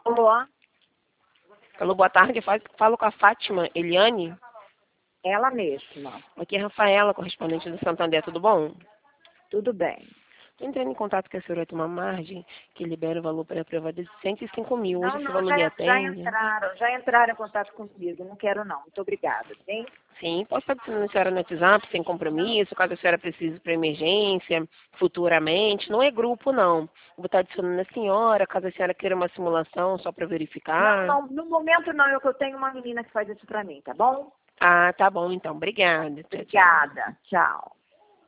Alô, Alô, boa tarde. Falo com a Fátima Eliane. ela mesma. Aqui é a Rafaela, correspondente do Santander. Tudo bom? Tudo bem. Estou entrando em contato com a senhora tem uma margem que libera o valor para a privada de 105 mil. Hoje esse valor lhe atende? Já entraram em contato comigo. Não quero não. Muito obrigada, sim? Sim, posso estar adicionando a senhora no WhatsApp, sem compromisso, caso a senhora precise para emergência, futuramente. Não é grupo, não. Vou estar adicionando a senhora, caso a senhora queira uma simulação só para verificar. Não, no momento não. Eu tenho uma menina que faz isso pra mim, tá bom? Ah, tá bom, então. Obrigada. Tchau, tchau. Obrigada. Tchau.